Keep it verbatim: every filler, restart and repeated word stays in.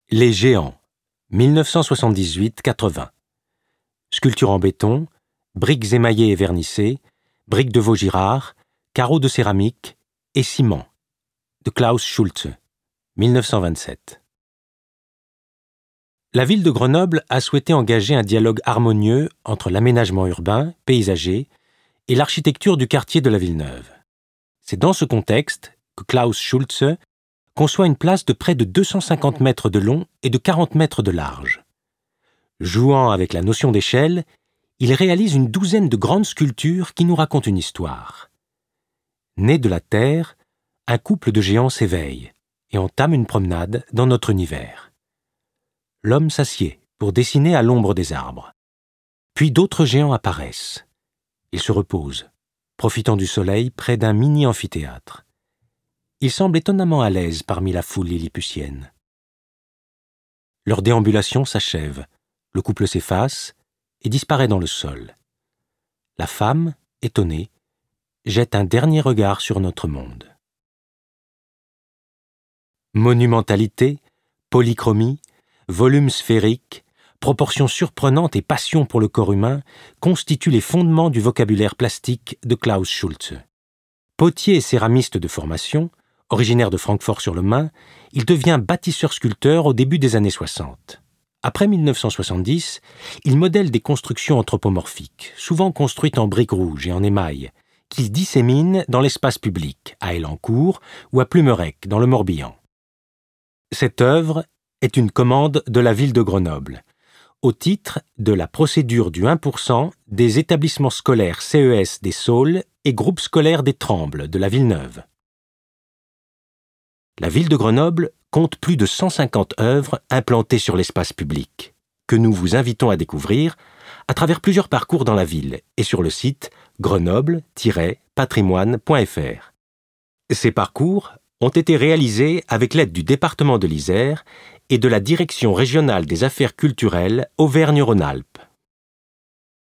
Les Géants, mille neuf cent soixante-dix-huit quatre-vingts. Sculpture en béton, briques émaillées et vernissées, briques de Vaugirard, carreaux de céramique et ciment, de Klaus Schulze, mille neuf cent vingt-sept. La ville de Grenoble a souhaité engager un dialogue harmonieux entre l'aménagement urbain, paysager, et l'architecture du quartier de la Villeneuve. C'est dans ce contexte que Klaus Schulze conçoit une place de près de deux cent cinquante mètres de long et de quarante mètres de large. Jouant avec la notion d'échelle, il réalise une douzaine de grandes sculptures qui nous racontent une histoire. Né de la terre, un couple de géants s'éveille et entame une promenade dans notre univers. L'homme s'assied pour dessiner à l'ombre des arbres. Puis d'autres géants apparaissent. Ils se reposent, profitant du soleil près d'un mini-amphithéâtre. Ils semblent étonnamment à l'aise parmi la foule lilliputienne. Leur déambulation s'achève, le couple s'efface et disparaît dans le sol. La femme, étonnée, jette un dernier regard sur notre monde. Monumentalité, polychromie, volume sphérique, proportions surprenantes et passion pour le corps humain constituent les fondements du vocabulaire plastique de Klaus Schulze. Potier et céramiste de formation, originaire de Francfort-sur-le-Main, il devient bâtisseur-sculpteur au début des années soixante. Après mille neuf cent soixante-dix, il modèle des constructions anthropomorphiques, souvent construites en briques rouges et en émail, qu'il dissémine dans l'espace public, à Elancourt ou à Plumerec, dans le Morbihan. Cette œuvre est une commande de la ville de Grenoble, au titre de la procédure du un pour cent des établissements scolaires C E S des Saules et groupes scolaires des Trembles de la Villeneuve. La ville de Grenoble compte plus de cent cinquante œuvres implantées sur l'espace public, que nous vous invitons à découvrir à travers plusieurs parcours dans la ville et sur le site grenoble tiret patrimoine point f r. Ces parcours ont été réalisés avec l'aide du département de l'Isère et de la Direction régionale des affaires culturelles Auvergne-Rhône-Alpes.